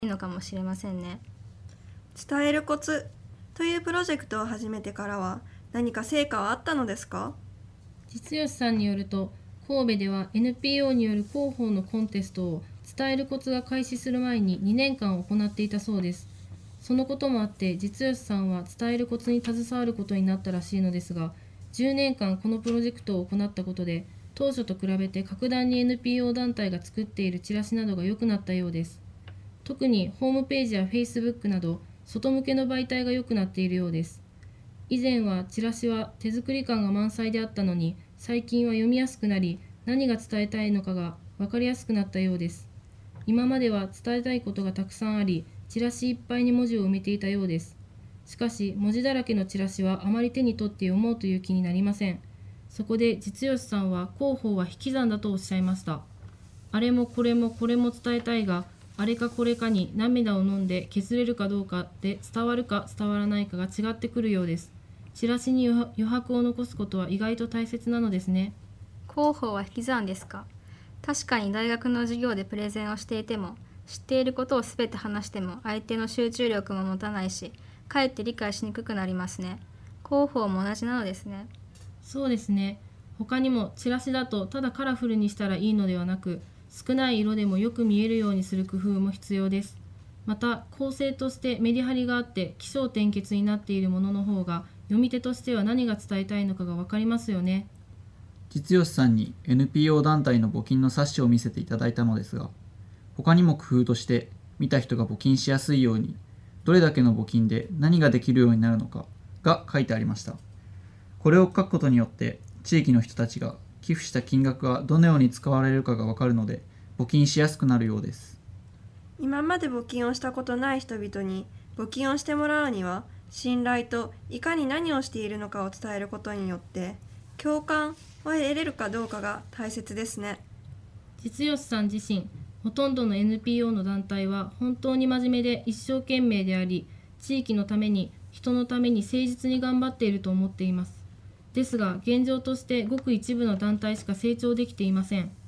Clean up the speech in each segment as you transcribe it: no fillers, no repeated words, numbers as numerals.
いいのかもしれませんね。 伝えるコツというプロジェクトを始めてからは何か成果はあったのですか？ 実吉さんによると、神戸では NPO による広報のコンテストを伝えるコツが開始する前に2年間行っていたそうです。そのこともあって実吉さんは伝えるコツに携わることになったらしいのですが、10年間このプロジェクトを行ったことで、当初と比べて格段に NPO 団体が作っているチラシなどが良くなったようです。特にホームページや Facebook など外向けの媒体が良くなっているようです。以前はチラシは手作り感が満載であったのに、最近は読みやすくなり、何が伝えたいのかが分かりやすくなったようです。今までは伝えたいことがたくさんあり、チラシいっぱいに文字を埋めていたようです。しかし、文字だらけのチラシはあまり手に取って読もうという気になりません。そこで実吉さんは広報は引き算だとおっしゃいました。あれもこれもこれも伝えたいが、あれかこれかに涙を飲んで削れるかどうかで伝わるか伝わらないかが違ってくるようです。チラシに余白を残すことは意外と大切なのですね。 広報は引き算ですか？確かに大学の授業でプレゼンをしていても、知っていることをすべて話しても相手の集中力も持たないし、かえって理解しにくくなりますね。広報も同じなのですね。 そうですね。他にもチラシだとただカラフルにしたらいいのではなく、少ない色でもよく見えるようにする工夫も必要です。また構成としてメリハリがあって起承転結になっているものの方が、読み手としては何が伝えたいのかが分かりますよね。 実吉さんに NPO 団体の募金の冊子を見せていただいたのですが、他にも工夫として見た人が募金しやすいように、どれだけの募金で何ができるようになるのかが書いてありました。これを書くことによって地域の人たちが寄付した金額がどのように使われるかが分かるので、募金しやすくなるようです。 今まで募金をしたことない人々に募金をしてもらうには、信頼といかに何をしているのかを伝えることによって共感を得れるかどうかが大切ですね。 実吉さん自身、ほとんどの NPO の団体は本当に真面目で一生懸命であり、地域のために人のために誠実に頑張っていると思っています。ですが現状としてごく一部の団体しか成長できていません。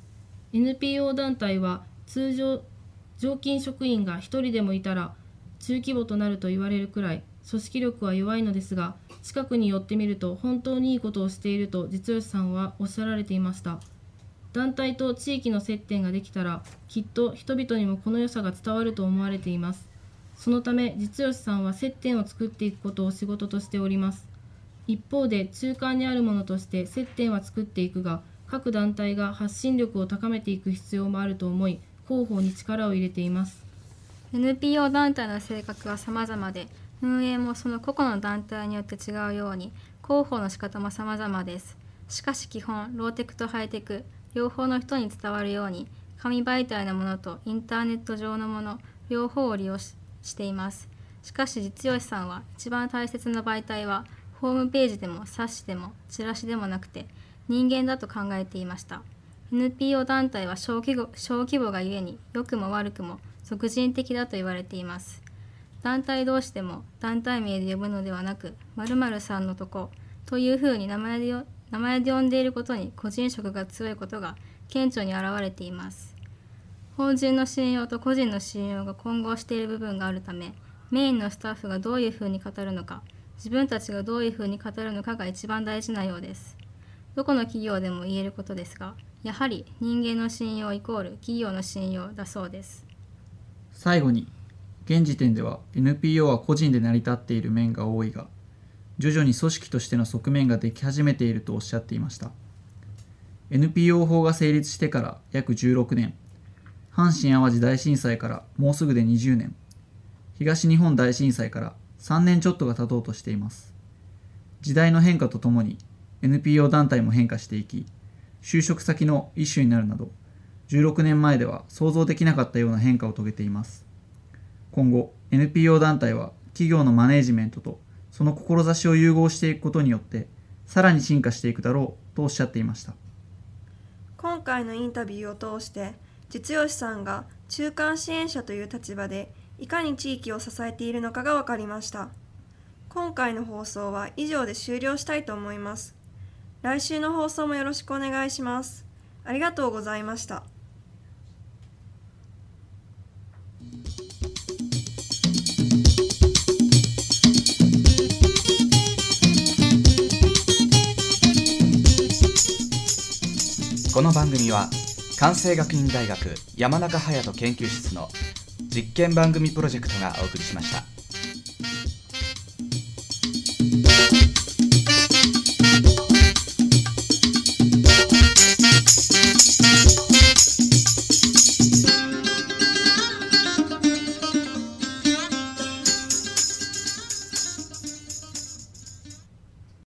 NPO 団体は通常常勤職員が1人でもいたら中規模となると言われるくらい組織力は弱いのですが、近くに寄ってみると本当にいいことをしていると実吉さんはおっしゃられていました。団体と地域の接点ができたら、きっと人々にもこの良さが伝わると思われています。そのため実吉さんは接点を作っていくことを仕事としております。一方で中間にあるものとして接点は作っていくが、各団体が発信力を高めていく必要もあると思い、広報に力を入れています。 NPO 団体の性格は様々で、運営もその個々の団体によって違うように、広報の仕方も様々です。しかし基本、ローテクとハイテク、両方の人に伝わるように、紙媒体のものとインターネット上のもの、両方を利用しています。しかし実吉さんは、一番大切な媒体は、ホームページでも冊子でもチラシでもなくて、人間だと考えていました。NPO 団体は小規模がゆえに、良くも悪くも俗人的だと言われています。団体同士でも団体名で呼ぶのではなく、〇〇さんのとこというふうに名前で呼んでいることに個人色が強いことが顕著に現れています。法人の信用と個人の信用が混合している部分があるため、メインのスタッフがどういうふうに語るのか、自分たちがどういうふうに語るのかが一番大事なようです。どこの企業でも言えることですが、やはり人間の信用イコール企業の信用だそうです。 最後に、現時点では NPO は個人で成り立っている面が多いが、徐々に組織としての側面ができ始めているとおっしゃっていました。NPO 法が成立してから約16年、阪神・淡路大震災からもうすぐで20年、東日本大震災から3年ちょっとが経とうとしています。時代の変化とともに NPO 団体も変化していき、就職先の一種になるなど、16年前では想像できなかったような変化を遂げています。今後、NPO 団体は企業のマネージメントとその志を融合していくことによって、さらに進化していくだろうとおっしゃっていました。 今回のインタビューを通して、実吉さんが中間支援者という立場でいかに地域を支えているのかが分かりました。今回の放送は以上で終了したいと思います。来週の放送もよろしくお願いします。ありがとうございました。 この番組は関西学院大学山中隼人研究室の実験番組プロジェクトがお送りしました。